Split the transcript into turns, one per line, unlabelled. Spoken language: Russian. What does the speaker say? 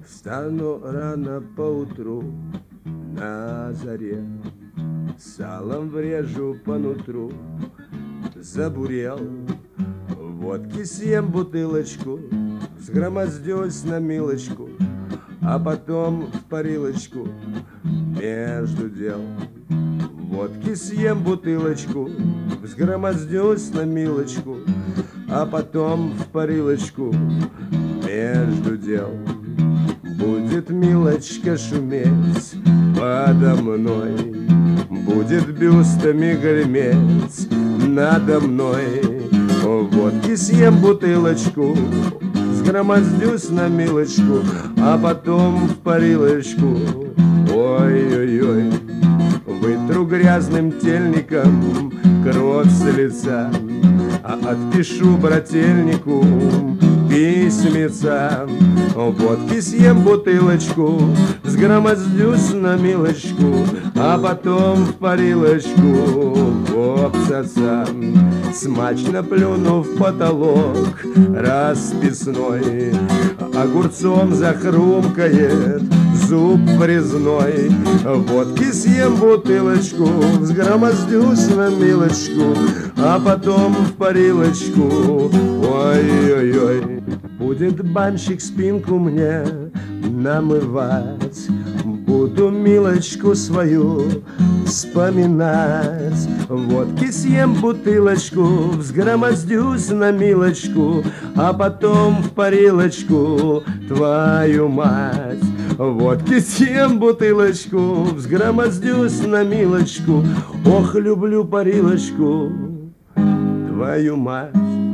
Встану рано поутру на заре, салом врежу по нутру, забурел. Водки съем бутылочку, взгромоздюсь на милочку, а потом в парилочку между дел. Водки съем бутылочку, взгромоздюсь на милочку, а потом в парилочку между дел. Будет милочка шуметь подо мной, будет бюстами греметь надо мной. Водки съем бутылочку, взгромоздюсь на милочку, а потом в парилочку. Ой-ой-ой, вытру грязным тельником кровь с лица, а отпишу брательнику письмеца. Водки съем бутылочку, взгромоздюсь на милочку, а потом в парилочку обсоса. Смачно плюну в потолок расписной, огурцом захрумкает зуб врезной. Водки съем бутылочку, взгромоздюсь на милочку, а потом в парилочку. Ой-ой-ой, будет банщик спинку мне намывать, буду милочку свою вспоминать. Водки съем бутылочку, взгромоздюсь на милочку, а потом в парилочку, твою мать. Водки съем бутылочку, взгромоздюсь на милочку, ох, люблю парилочку, твою мать.